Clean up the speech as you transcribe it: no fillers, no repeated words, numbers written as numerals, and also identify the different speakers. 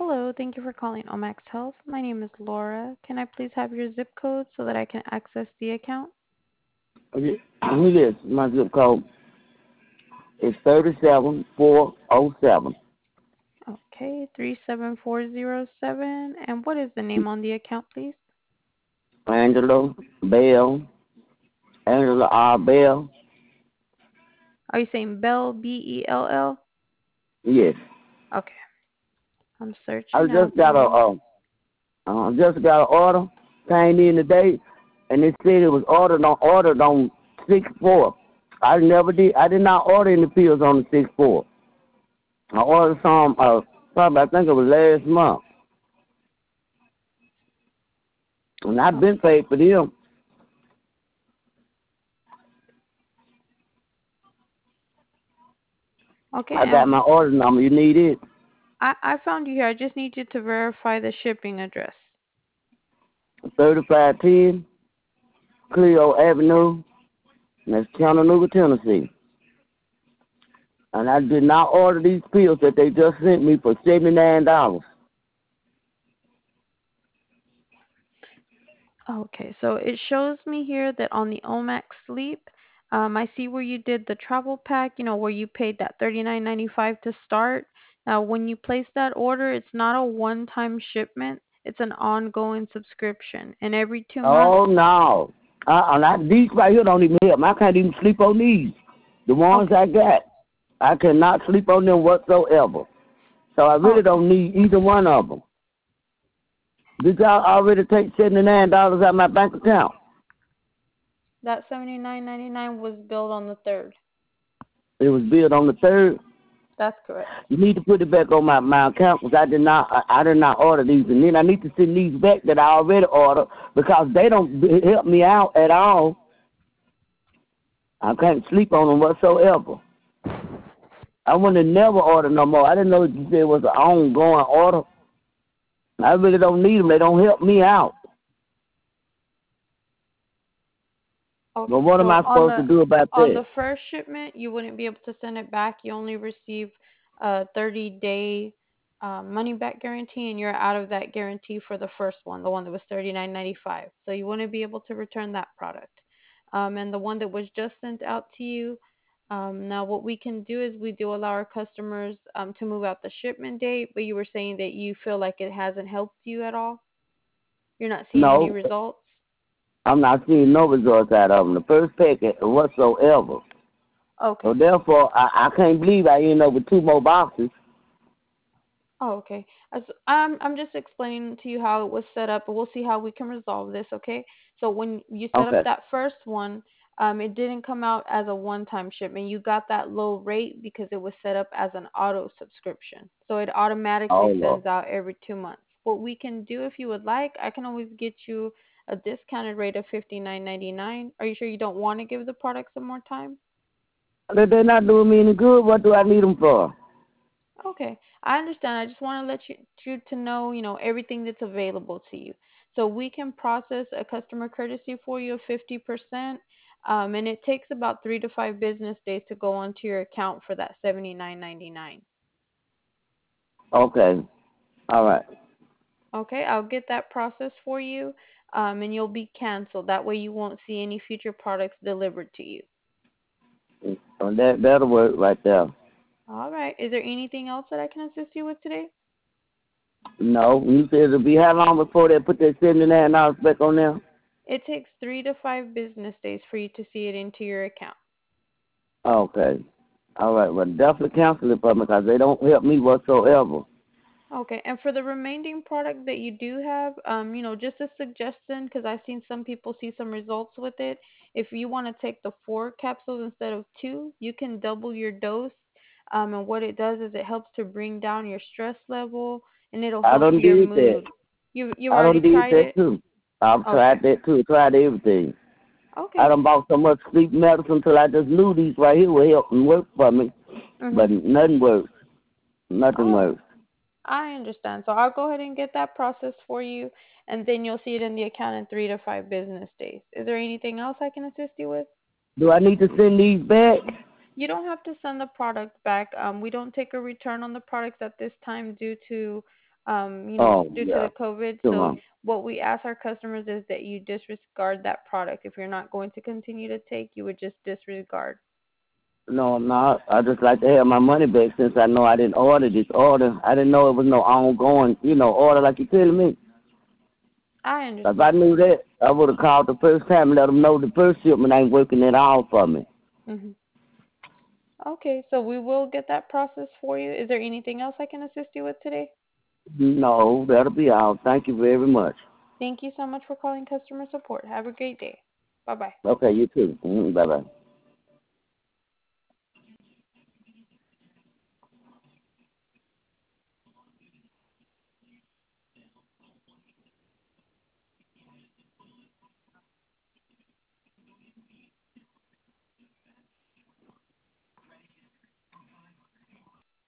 Speaker 1: Hello, thank you for calling Omax Health. My name is Laura. Can I please have your zip code so that I can access the account?
Speaker 2: Okay. Yes, my zip code is 37407.
Speaker 1: Okay, 37407. And what is the name on the account, please?
Speaker 2: Angela Bell, Angela R. Bell.
Speaker 1: Are you saying Bell, Bell?
Speaker 2: Yes.
Speaker 1: Okay, I'm
Speaker 2: I
Speaker 1: searching now for you.
Speaker 2: just got an order, came in today, and it said it was ordered on 6/4. I did not order any pills on the 6/4. I ordered some, probably, I think it was last month. And I've
Speaker 1: Oh,
Speaker 2: been paid for them.
Speaker 1: okay,
Speaker 2: I got
Speaker 1: and
Speaker 2: my order number. You need it?
Speaker 1: I found you here. I just need you to verify the shipping address.
Speaker 2: 3510 Cleo Avenue, and that's Chattanooga, Tennessee. And I did not order these pills that they just sent me for $79.
Speaker 1: Okay, so it shows me here that on the Omax Sleep, I see where you did the travel pack, where you paid that 39.95 to start. Now, when you place that order, it's not a one-time shipment, it's an ongoing subscription. And every 2 months,
Speaker 2: Oh, no. These right here don't even help me. I can't even sleep on these. The ones
Speaker 1: okay,
Speaker 2: I got, I cannot sleep on them whatsoever. So I really
Speaker 1: okay.
Speaker 2: don't need either one of them. Did y'all already take $79 out of my bank account?
Speaker 1: That 79.99 was billed on the 3rd.
Speaker 2: It was billed on the 3rd.
Speaker 1: That's correct.
Speaker 2: You need to put it back on my account because I did not order these, and then I need to send these back that I already ordered because they don't help me out at all. I can't sleep on them whatsoever. I would have never ordered no more. I didn't know you said it was an ongoing order. I really don't need them. They don't help me out. But
Speaker 1: Okay,
Speaker 2: what am
Speaker 1: so
Speaker 2: I supposed to do about
Speaker 1: on
Speaker 2: that?
Speaker 1: the first shipment, you wouldn't be able to send it back. You only receive a 30-day money back guarantee, and you're out of that guarantee for the first one, the one that was 39.95. So you wouldn't be able to return that product. And the one that was just sent out to you, now what we can do is we do allow our customers to move out the shipment date, but you were saying that you feel like it hasn't helped you at all. You're not seeing any
Speaker 2: No,
Speaker 1: results.
Speaker 2: I'm not seeing no results out of them. The first packet whatsoever. So
Speaker 1: Okay.
Speaker 2: therefore, I can't believe I ended up with two more boxes.
Speaker 1: Oh, okay. I'm just explaining to you how it was set up, and we'll see how we can resolve this, okay? So when you set up
Speaker 2: Okay.
Speaker 1: that first one, it didn't come out as a one-time shipment. You got that low rate because it was set up as an auto subscription. So it automatically
Speaker 2: Oh, Lord.
Speaker 1: sends out every 2 months. What we can do if you would like, I can always get you a discounted rate of 59.99. Are you sure you don't want to give the product some more time?
Speaker 2: They're not doing me any good. What do I need them for?
Speaker 1: Okay, I understand. I just want to let you to know, everything that's available to you. So we can process a customer courtesy for you of 50%, and it takes about 3 to 5 business days to go onto your account for that 79.99.
Speaker 2: Okay. All right.
Speaker 1: Okay, I'll get that process for you, and you'll be canceled. That way you won't see any future products delivered to you.
Speaker 2: Well, that'll work right there.
Speaker 1: All right. Is there anything else that I can assist you with today?
Speaker 2: No, you said it'll be how long before they put that $79 back on there?
Speaker 1: It takes 3 to 5 business days for you to see it into your account.
Speaker 2: Okay. All right. Well, definitely cancel it for me because they don't help me whatsoever.
Speaker 1: Okay, and for the remaining product that you do have, just a suggestion, because I've seen some people see some results with it. If you want to take the 4 capsules instead of 2, you can double your dose. And what it does is it helps to bring down your stress level, and it'll
Speaker 2: I
Speaker 1: help
Speaker 2: done
Speaker 1: your
Speaker 2: did that.
Speaker 1: mood. You've
Speaker 2: I done
Speaker 1: already
Speaker 2: did
Speaker 1: tried
Speaker 2: that
Speaker 1: it?
Speaker 2: too. I've
Speaker 1: Okay.
Speaker 2: tried that too. Tried everything. I
Speaker 1: Okay.
Speaker 2: done bought so much sleep medicine till I just knew these right here would help and work for me. But
Speaker 1: Mhm.
Speaker 2: nothing works. Nothing
Speaker 1: Oh,
Speaker 2: works.
Speaker 1: I understand. So I'll go ahead and get that process for you, and then you'll see it in the account in 3 to 5 business days. Is there anything else I can assist you with?
Speaker 2: Do I need to send these back?
Speaker 1: You don't have to send the product back. We don't take a return on the products at this time due to
Speaker 2: Oh,
Speaker 1: due to
Speaker 2: yeah.
Speaker 1: the COVID.
Speaker 2: Come
Speaker 1: So
Speaker 2: on.
Speaker 1: what we ask our customers is that you disregard that product. If you're not going to continue to take, you would just disregard.
Speaker 2: No, I'm not. I just like to have my money back since I know I didn't order this order. I didn't know it was no ongoing, order like you telling me.
Speaker 1: I
Speaker 2: If I
Speaker 1: understand.
Speaker 2: knew that, I would have called the first time and let them know the first shipment ain't working at all for me.
Speaker 1: Hmm. Okay, so we will get that process for you. Is there anything else I can assist you with today?
Speaker 2: No, that'll be all. Thank you very much.
Speaker 1: Thank you so much for calling customer support. Have a great day. Bye bye.
Speaker 2: Okay, you too. Bye-bye.